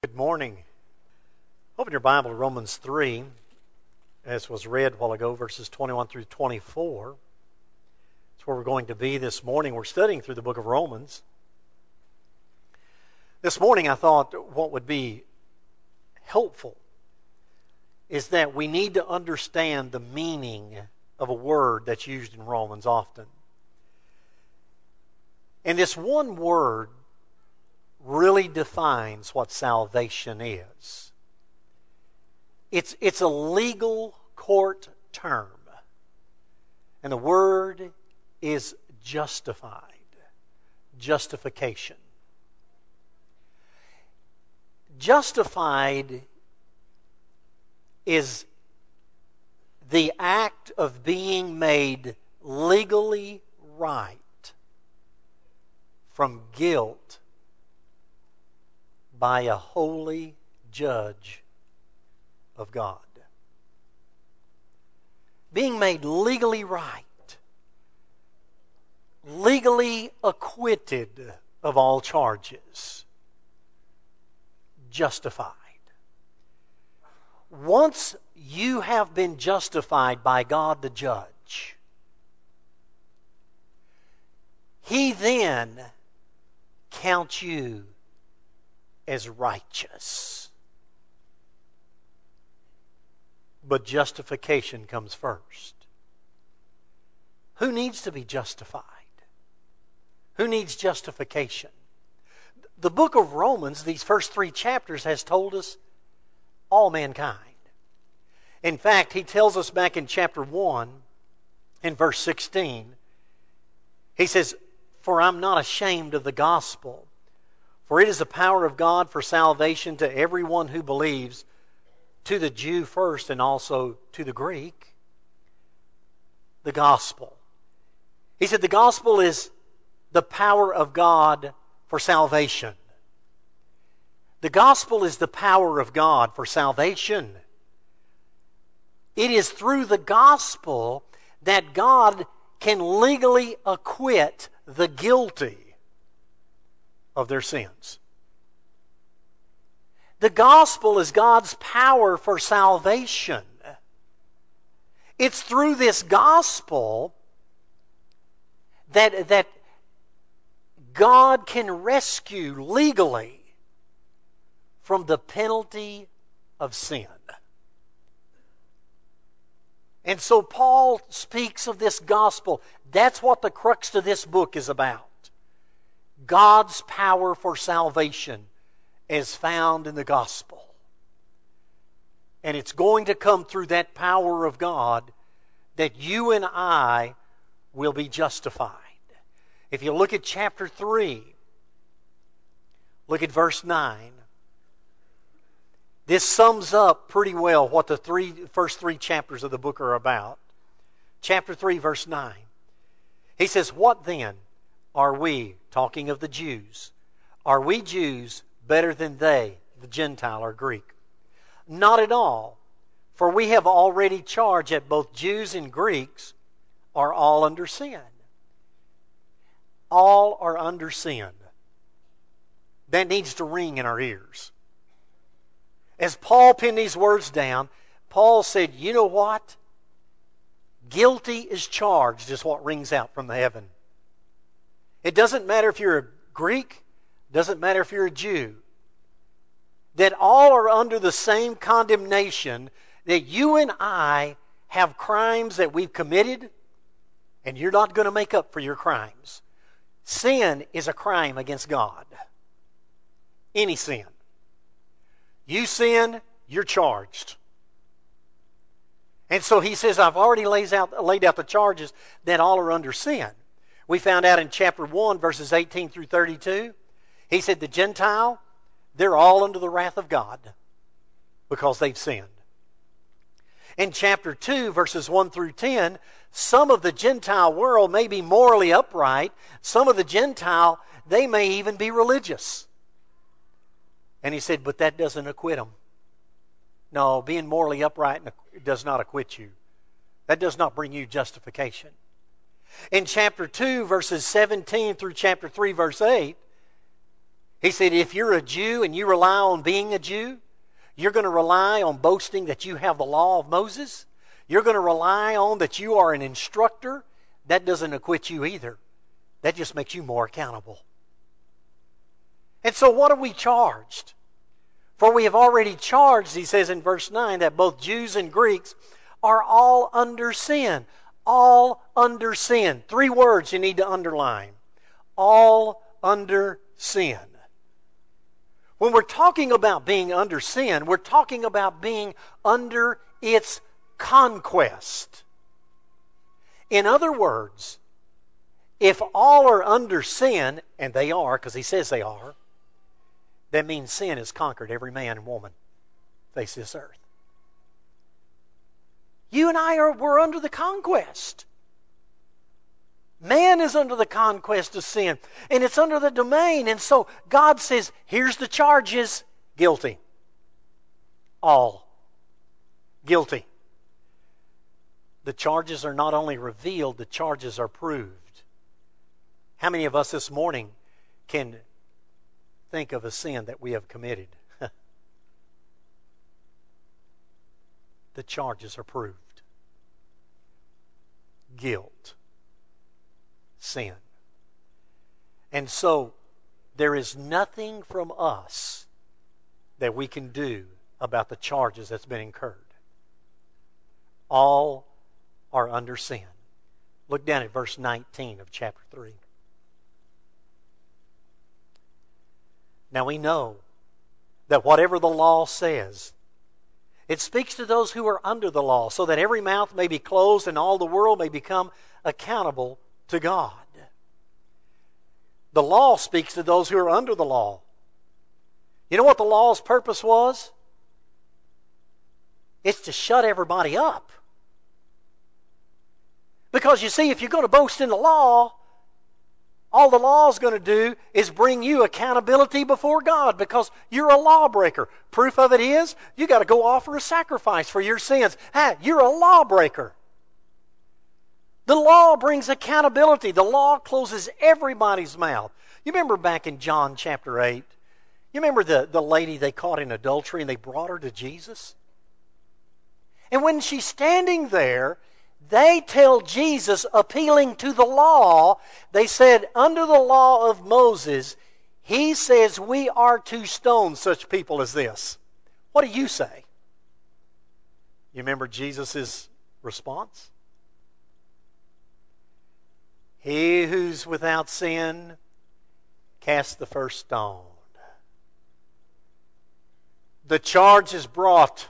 Good morning. Open your Bible to Romans 3, as was read a while ago, verses 21 through 24. That's where we're going to be this morning. We're studying through the book of Romans. This morning I thought what would be helpful is that we need to understand the meaning of a word that's used in Romans often. And this one word really defines what salvation is. It's a legal court term. And the word is justified. Justification. Justified is the act of being made legally right from guilt by a holy judge of God. Being made legally right, legally acquitted of all charges, justified. Once you have been justified by God the judge, He then counts you as righteous. But justification comes first. Who needs to be justified? Who needs justification? The book of Romans, these first 3 chapters, has told us all mankind. In fact, he tells us back in chapter 1, in verse 16, he says, "For I'm not ashamed of the gospel, for it is the power of God for salvation to everyone who believes, to the Jew first and also to the Greek." The gospel. He said the gospel is the power of God for salvation. The gospel is the power of God for salvation. It is through the gospel that God can legally acquit the guilty of their sins. The gospel is God's power for salvation. It's through this gospel that God can rescue legally from the penalty of sin. And so Paul speaks of this gospel. That's what the crux of this book is about. God's power for salvation is found in the gospel. And it's going to come through that power of God that you and I will be justified. If you look at chapter 3, look at verse 9. This sums up pretty well what the first three chapters of the book are about. Chapter 3, verse 9. He says, "What then are we," talking of the Jews, "are we Jews better than they, the Gentile or Greek? Not at all, for we have already charged that both Jews and Greeks are all under sin." All are under sin. That needs to ring in our ears. As Paul penned these words down, Paul said, you know what? Guilty is charged is what rings out from the heaven. It doesn't matter if you're a Greek, doesn't matter if you're a Jew, that all are under the same condemnation, that you and I have crimes that we've committed, and you're not going to make up for your crimes. Sin is a crime against God. Any sin. You sin, you're charged. And so he says, I've already laid out the charges that all are under sin. We found out in chapter 1, verses 18 through 32, he said the Gentile, they're all under the wrath of God because they've sinned. In chapter 2, verses 1 through 10, some of the Gentile world may be morally upright. Some of the Gentile, they may even be religious. And he said, but that doesn't acquit them. No, being morally upright does not acquit you. That does not bring you justification. In chapter 2, verses 17 through chapter 3, verse 8, He said, if you're a Jew and you rely on being a Jew, you're going to rely on boasting that you have the law of Moses. You're going to rely on that you are an instructor. That doesn't acquit you either. That just makes you more accountable. And so what are we charged? For we have already charged, he says in verse 9, that both Jews and Greeks are all under sin. All under sin. 3 words you need to underline. All under sin. When we're talking about being under sin, we're talking about being under its conquest. In other words, if all are under sin, and they are, because he says they are, that means sin has conquered every man and woman face this earth. You and I we're under the conquest. Man is under the conquest of sin, and it's under the domain. And so God says, here's the charges. Guilty. All. Guilty. The charges are not only revealed, the charges are proved. How many of us this morning can think of a sin that we have committed? The charges are proved. Guilt. Sin. And so there is nothing from us that we can do about the charges that's been incurred. All are under sin. Look down at verse 19 of chapter 3. Now we know that whatever the law says, it speaks to those who are under the law, so that every mouth may be closed and all the world may become accountable to God. The law speaks to those who are under the law. You know what the law's purpose was? It's to shut everybody up. Because you see, if you're going to boast in the law, all the law is going to do is bring you accountability before God because you're a lawbreaker. Proof of it is, you got to go offer a sacrifice for your sins. Hey, you're a lawbreaker. The law brings accountability. The law closes everybody's mouth. You remember back in John chapter 8, you remember the lady they caught in adultery and they brought her to Jesus? And when she's standing there, they tell Jesus, appealing to the law, they said, under the law of Moses, he says we are to stone such people as this. What do you say? You remember Jesus' response? He who's without sin, cast the first stone. The charge is brought.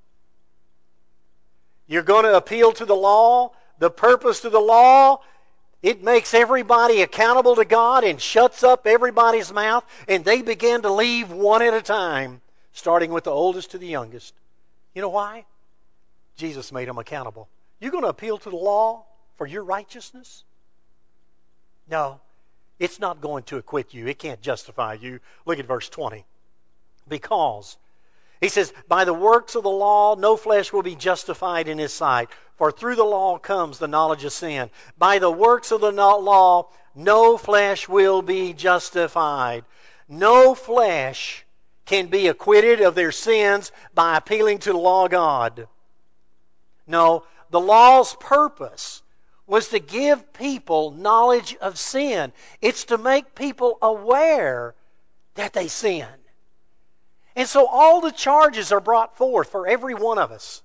You're going to appeal to the law. The purpose to the law, it makes everybody accountable to God and shuts up everybody's mouth, and they begin to leave one at a time, starting with the oldest to the youngest. You know why? Jesus made them accountable. You're going to appeal to the law for your righteousness? No, it's not going to acquit you. It can't justify you. Look at verse 20. Because, he says, by the works of the law, no flesh will be justified in his sight. For through the law comes the knowledge of sin. By the works of the law, no flesh will be justified. No flesh can be acquitted of their sins by appealing to the law of God. No, the law's purpose was to give people knowledge of sin. It's to make people aware that they sin. And so all the charges are brought forth for every one of us.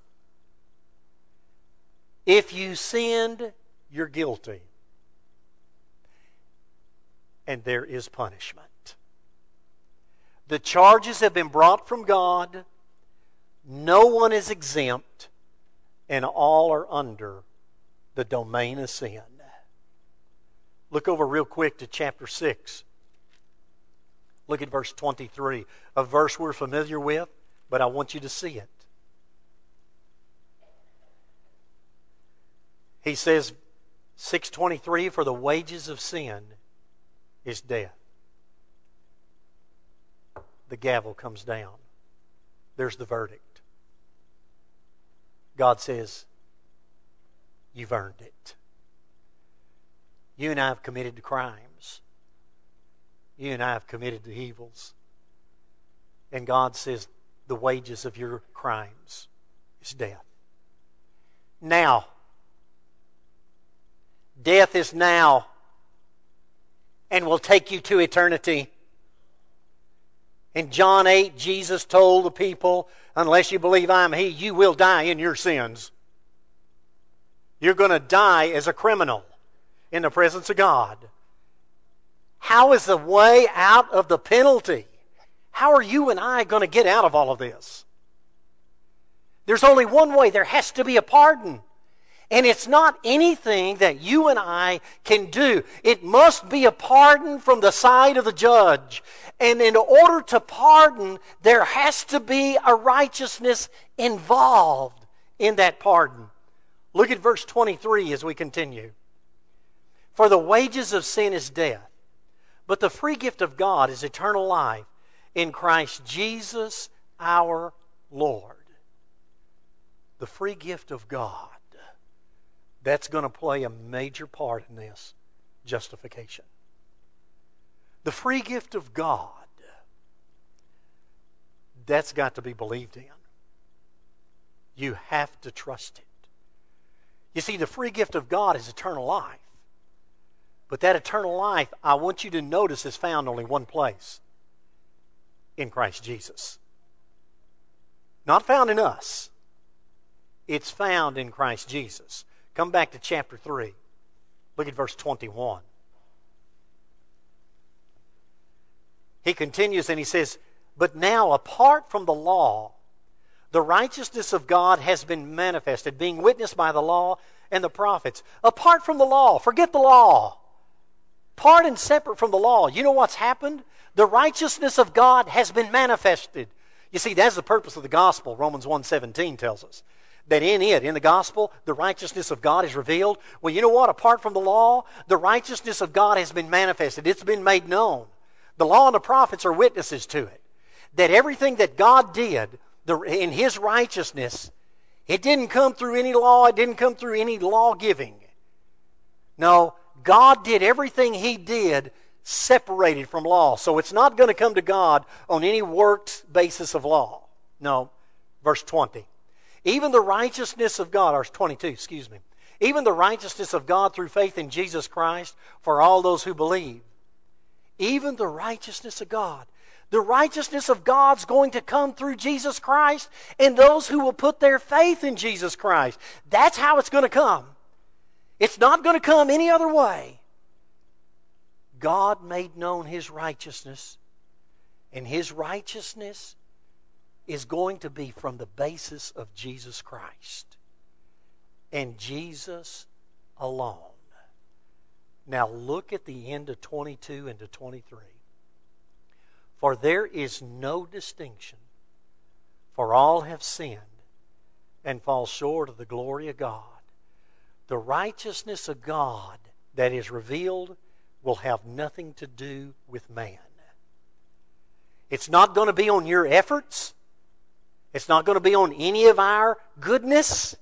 If you sinned, you're guilty. And there is punishment. The charges have been brought from God. No one is exempt. And all are under the domain of sin. Look over real quick to chapter 6. Look at verse 23, a verse we're familiar with, but I want you to see it. He says, 6:23, for the wages of sin is death. The gavel comes down. There's the verdict. God says, you've earned it. You and I have committed crimes. You and I have committed the evils. And God says the wages of your crimes is death. Now. Death is now and will take you to eternity. In John 8, Jesus told the people, unless you believe I am He, you will die in your sins. You're going to die as a criminal in the presence of God. How is the way out of the penalty? How are you and I going to get out of all of this? There's only one way. There has to be a pardon. And it's not anything that you and I can do. It must be a pardon from the side of the judge. And in order to pardon, there has to be a righteousness involved in that pardon. Look at verse 23 as we continue. For the wages of sin is death, but the free gift of God is eternal life in Christ Jesus our Lord. The free gift of God. That's going to play a major part in this justification. The free gift of God, that's got to be believed in. You have to trust it. You see, the free gift of God is eternal life. But that eternal life, I want you to notice, is found only one place. In Christ Jesus. Not found in us. It's found in Christ Jesus. Come back to chapter 3. Look at verse 21. He continues and he says, but now apart from the law, the righteousness of God has been manifested, being witnessed by the law and the prophets. Apart from the law, forget the law. Apart and separate from the law, you know what's happened? The righteousness of God has been manifested. You see, that's the purpose of the gospel. Romans 1:17 tells us. That in it, in the gospel, the righteousness of God is revealed. Well, you know what? Apart from the law, the righteousness of God has been manifested. It's been made known. The law and the prophets are witnesses to it. That everything that God did in His righteousness, it didn't come through any law. It didn't come through any law giving. No, God did everything He did separated from law. So it's not going to come to God on any works basis of law. No. Verse 20. Even the righteousness of God, or 22, excuse me. Even the righteousness of God through faith in Jesus Christ for all those who believe. Even the righteousness of God. The righteousness of God's going to come through Jesus Christ and those who will put their faith in Jesus Christ. That's how it's going to come. It's not going to come any other way. God made known His righteousness, and His righteousness is going to be from the basis of Jesus Christ and Jesus alone. Now look at the end of 22 and to 23. For there is no distinction, for all have sinned and fall short of the glory of God. The righteousness of God that is revealed will have nothing to do with man. It's not going to be on your efforts. It's not going to be on any of our goodness.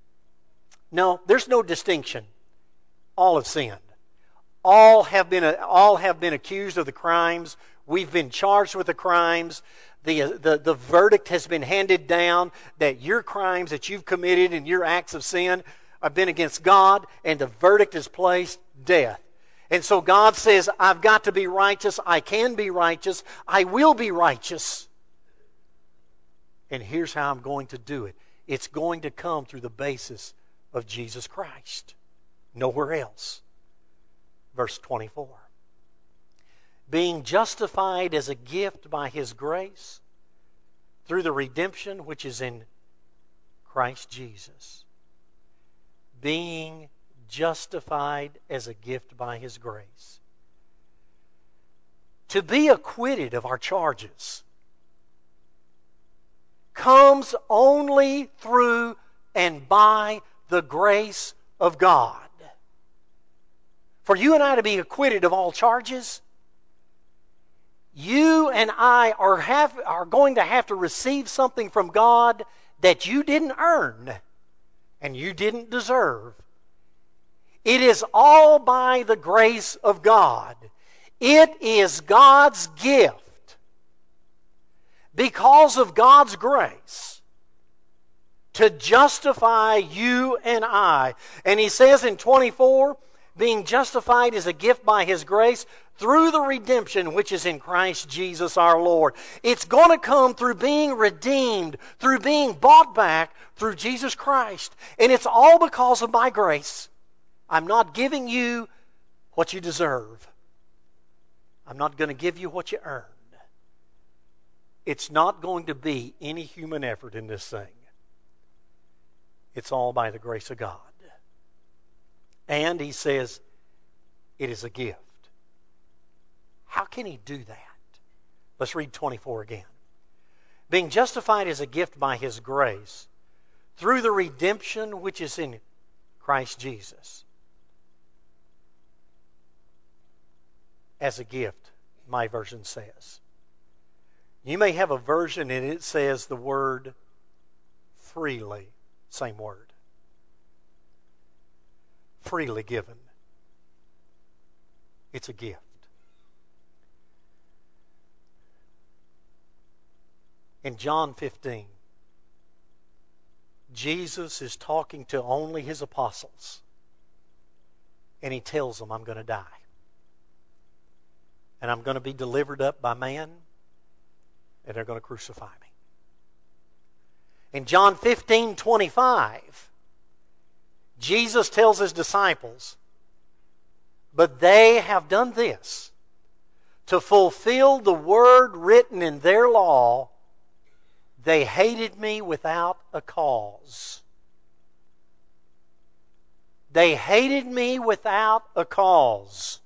No, there's no distinction. All have sinned. All have been accused of the crimes. We've been charged with the crimes. The verdict has been handed down that your crimes that you've committed and your acts of sin have been against God, and the verdict is placed death. And so God says, I've got to be righteous. I can be righteous. I will be righteous. And here's how I'm going to do it. It's going to come through the basis of Jesus Christ. Nowhere else. Verse 24. Being justified as a gift by His grace through the redemption which is in Christ Jesus. Being justified as a gift by His grace. To be acquitted of our charges comes only through and by the grace of God. For you and I to be acquitted of all charges, you and I are going to have to receive something from God that you didn't earn and you didn't deserve. It is all by the grace of God. It is God's gift because of God's grace to justify you and I. And he says in 24, being justified is a gift by His grace through the redemption which is in Christ Jesus our Lord. It's going to come through being redeemed, through being bought back through Jesus Christ. And it's all because of my grace. I'm not giving you what you deserve. I'm not going to give you what you earned. It's not going to be any human effort in this thing. It's all by the grace of God. And he says, it is a gift. How can he do that? Let's read 24 again. Being justified is a gift by His grace through the redemption which is in Christ Jesus. As a gift, my version says. You may have a version and it says the word freely. Same word. Freely given. It's a gift. In John 15, Jesus is talking to only His apostles. And He tells them, I'm going to die. And I'm going to be delivered up by man. And they're going to crucify me. In John 15:25, Jesus tells His disciples, but they have done this to fulfill the word written in their law. They hated me without a cause. They hated me without a cause.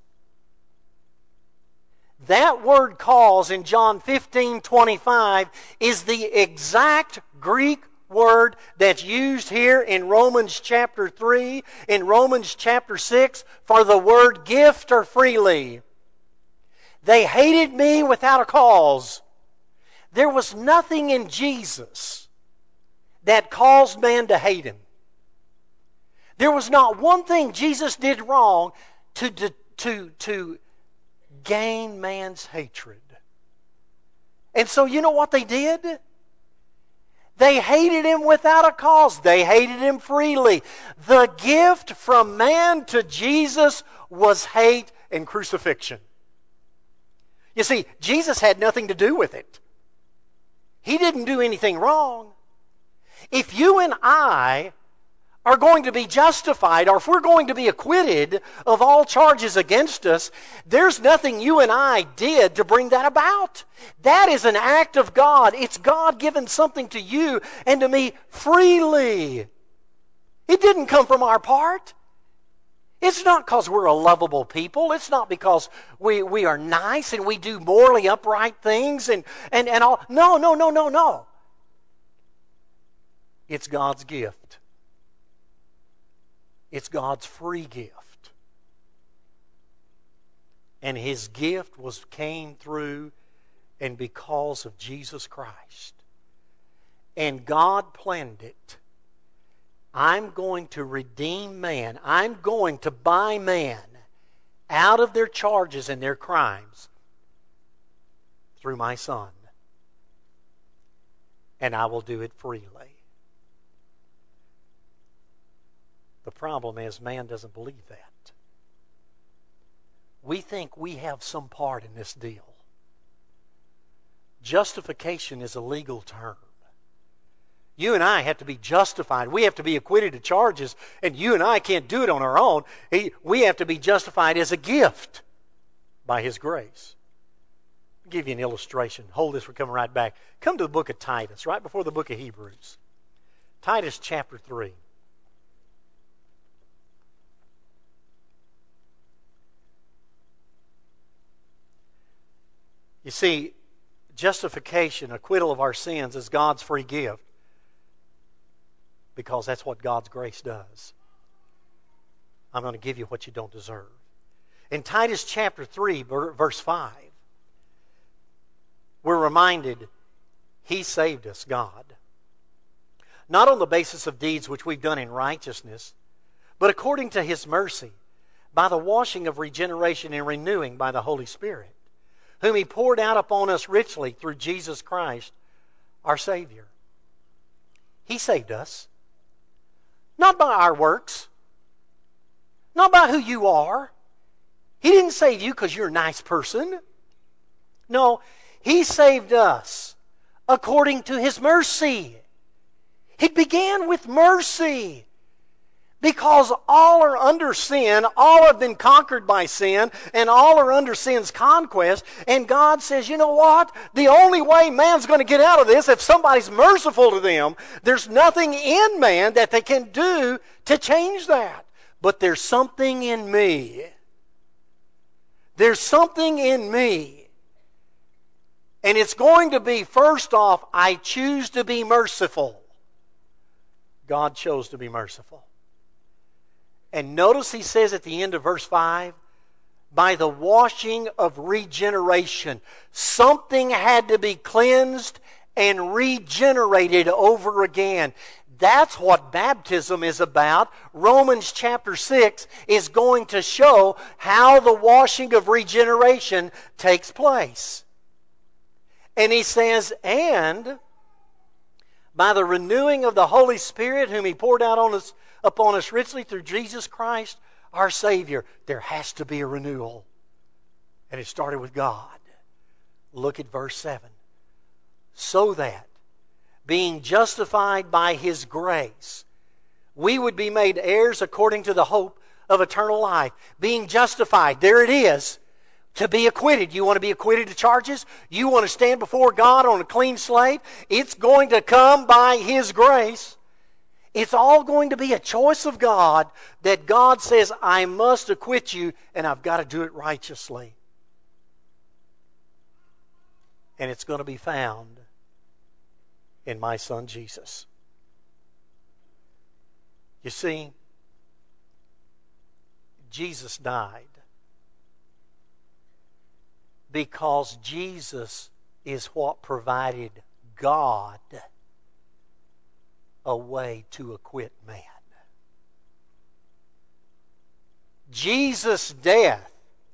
That word cause in John 15:25 is the exact Greek word that's used here in Romans chapter 3, in Romans chapter 6 for the word gift or freely. They hated me without a cause. There was nothing in Jesus that caused man to hate Him. There was not one thing Jesus did wrong to gain man's hatred. And so you know what they did? They hated Him without a cause. They hated Him freely. The gift from man to Jesus was hate and crucifixion. You see, Jesus had nothing to do with it. He didn't do anything wrong. If you and I are going to be justified, or if we're going to be acquitted of all charges against us, there's nothing you and I did to bring that about. That is an act of God. It's God giving something to you and to me freely. It didn't come from our part. It's not because we're a lovable people. It's not because we are nice and we do morally upright things and all. No. It's God's gift. It's God's free gift. And His gift came through and because of Jesus Christ. And God planned it. I'm going to redeem man. I'm going to buy man out of their charges and their crimes through my Son. And I will do it freely. The problem is man doesn't believe that. We think we have some part in this deal. Justification is a legal term. You and I have to be justified. We have to be acquitted of charges, and you and I can't do it on our own. We have to be justified as a gift by His grace. I'll give you an illustration. Hold this, we're coming right back. Come to the book of Titus, right before the book of Hebrews. Titus chapter 3. You see, justification, acquittal of our sins is God's free gift because that's what God's grace does. I'm going to give you what you don't deserve. In Titus chapter 3, verse 5, we're reminded He saved us, God, not on the basis of deeds which we've done in righteousness, but according to His mercy, by the washing of regeneration and renewing by the Holy Spirit, whom He poured out upon us richly through Jesus Christ, our Savior. He saved us, not by our works, not by who you are. He didn't save you because you're a nice person. No, He saved us according to His mercy. It began with mercy. Because all are under sin, all have been conquered by sin, and all are under sin's conquest. And God says, you know what? The only way man's going to get out of this, if somebody's merciful to them, there's nothing in man that they can do to change that. But there's something in me. There's something in me. And it's going to be, first off, I choose to be merciful. God chose to be merciful. And notice He says at the end of verse 5, by the washing of regeneration. Something had to be cleansed and regenerated over again. That's what baptism is about. Romans chapter 6 is going to show how the washing of regeneration takes place. And he says, and by the renewing of the Holy Spirit, whom He poured out upon us richly through Jesus Christ, our Savior. There has to be a renewal. And it started with God. Look at verse 7. So that, being justified by His grace, we would be made heirs according to the hope of eternal life. Being justified, there it is. To be acquitted. You want to be acquitted of charges? You want to stand before God on a clean slate? It's going to come by His grace. It's all going to be a choice of God that God says, I must acquit you, and I've got to do it righteously. And it's going to be found in my Son Jesus. You see, Jesus died because Jesus is what provided God a way to acquit man. Jesus' death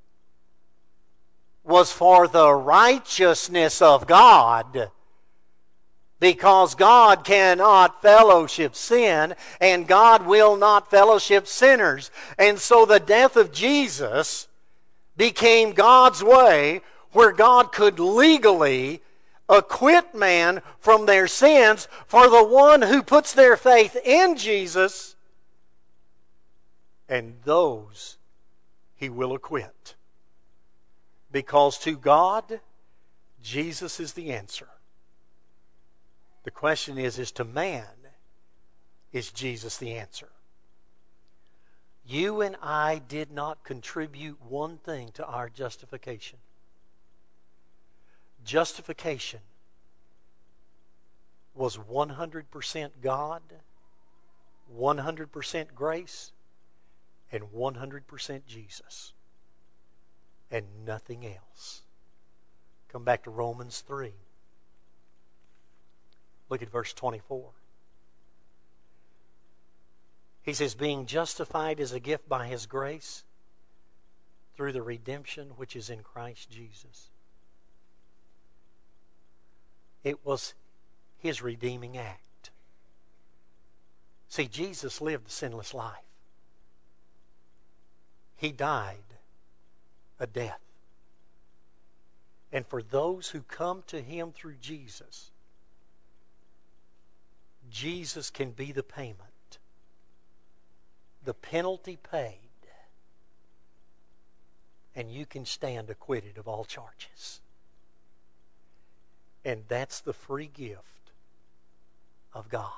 was for the righteousness of God, because God cannot fellowship sin, and God will not fellowship sinners. And so the death of Jesus became God's way where God could legally acquit man from their sins for the one who puts their faith in Jesus, and those He will acquit. Because to God, Jesus is the answer. The question is to man, is Jesus the answer? You and I did not contribute one thing to our justification. Justification was 100% God, 100% grace, and 100% Jesus, and nothing else. Come back to Romans 3. Look at verse 24. He says, being justified as a gift by His grace through the redemption which is in Christ Jesus. It was His redeeming act. See, Jesus lived a sinless life. He died a death. And for those who come to Him through Jesus, Jesus can be the payment, the penalty paid, and you can stand acquitted of all charges. And that's the free gift of God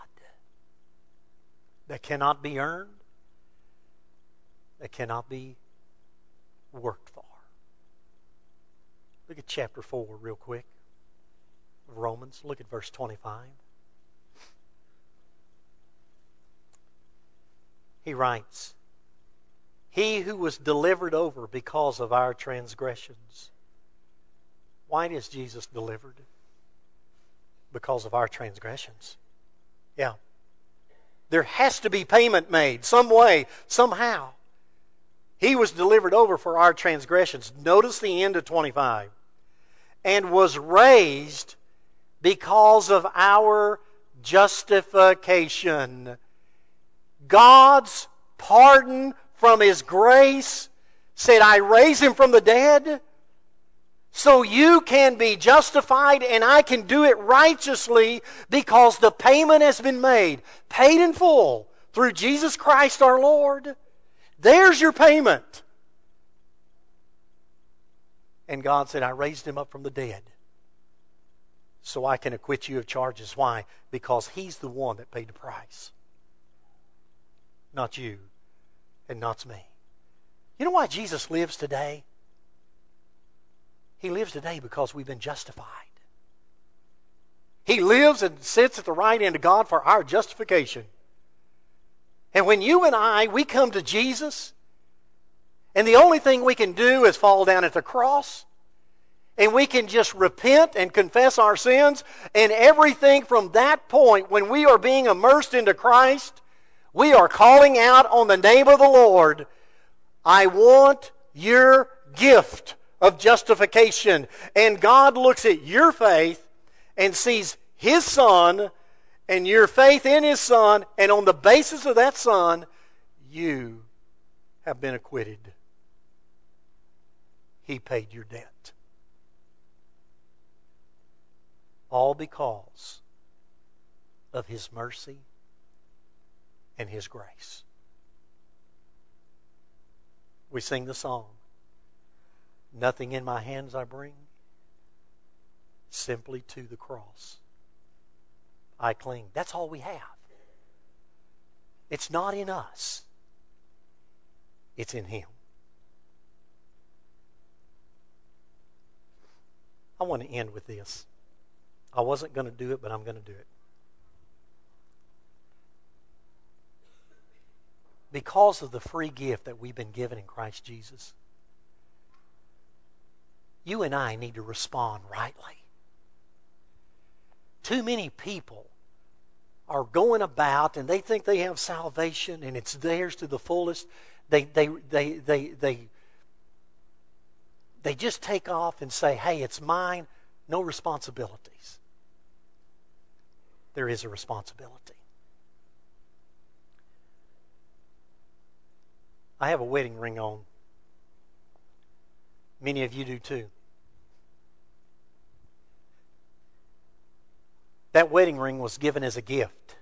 that cannot be earned, that cannot be worked for. Look at chapter 4 real quick of Romans. Look at verse 25. He writes, He who was delivered over because of our transgressions. Why is Jesus delivered? Because of our transgressions. Yeah. There has to be payment made, some way, somehow. He was delivered over for our transgressions. Notice the end of 25. And was raised because of our justification. God's pardon from His grace said, I raise Him from the dead so you can be justified and I can do it righteously because the payment has been made. Paid in full through Jesus Christ our Lord. There's your payment. And God said, I raised Him up from the dead so I can acquit you of charges. Why? Because He's the one that paid the price. Not you and not me. You know why Jesus lives today? He lives today because we've been justified. He lives and sits at the right hand of God for our justification. And when you and I, we come to Jesus, and the only thing we can do is fall down at the cross, and we can just repent and confess our sins, and everything from that point, when we are being immersed into Christ, we are calling out on the name of the Lord. I want your gift of justification. And God looks at your faith and sees His Son and your faith in His Son, and on the basis of that Son, you have been acquitted. He paid your debt. All because of His mercy and His grace. We sing the song, nothing in my hands I bring, simply to the cross I cling. That's all we have. It's not in us. It's in Him. I want to end with this. I wasn't going to do it, but I'm going to do it. Because of the free gift that we've been given in Christ Jesus, you and I need to respond rightly. Too many people are going about and they think they have salvation and it's theirs to the fullest. They just take off and say, hey, it's mine, no responsibilities. There is a responsibility. I have a wedding ring on. Many of you do too. That wedding ring was given as a gift.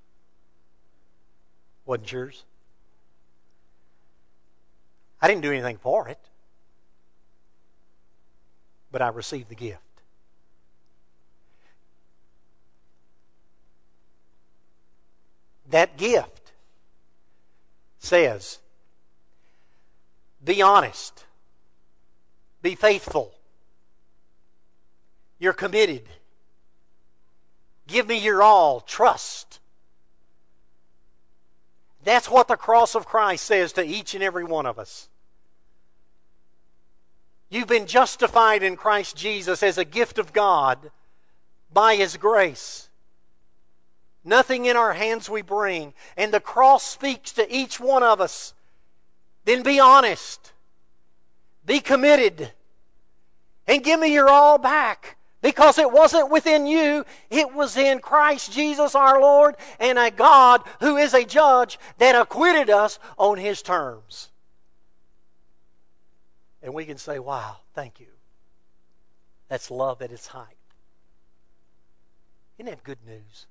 Wasn't yours. I didn't do anything for it, but I received the gift. That gift says, be honest. Be faithful. You're committed. Give me your all. Trust. That's what the cross of Christ says to each and every one of us. You've been justified in Christ Jesus as a gift of God by His grace. Nothing in our hands we bring. And the cross speaks to each one of us. Then be honest. Be committed. And give me your all back. Because it wasn't within you. It was in Christ Jesus our Lord and a God who is a judge that acquitted us on His terms. And we can say, wow, thank you. That's love at its height. Isn't that good news?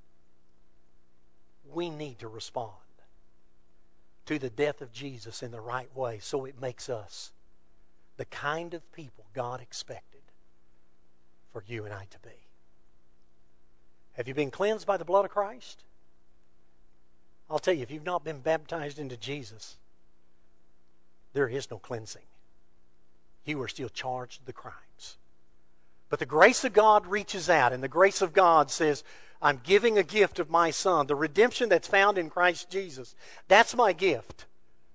We need to respond to the death of Jesus in the right way so it makes us the kind of people God expected for you and I to be. Have you been cleansed by the blood of Christ? I'll tell you, if you've not been baptized into Jesus, there is no cleansing. You are still charged with the crimes. But the grace of God reaches out, and the grace of God says, I'm giving a gift of my Son. The redemption that's found in Christ Jesus. That's my gift.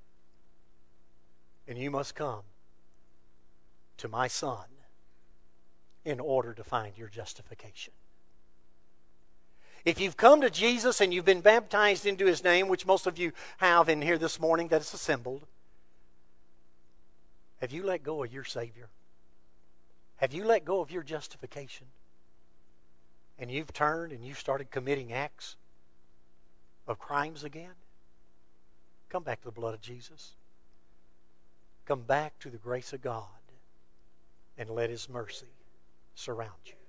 And you must come to my Son in order to find your justification. If you've come to Jesus and you've been baptized into His name, which most of you have in here this morning that is assembled, Have you let go of your Savior? Have you let go of your justification? And you've turned and you've started committing acts of crimes again? Come back to the blood of Jesus. Come back to the grace of God and let His mercy surround you.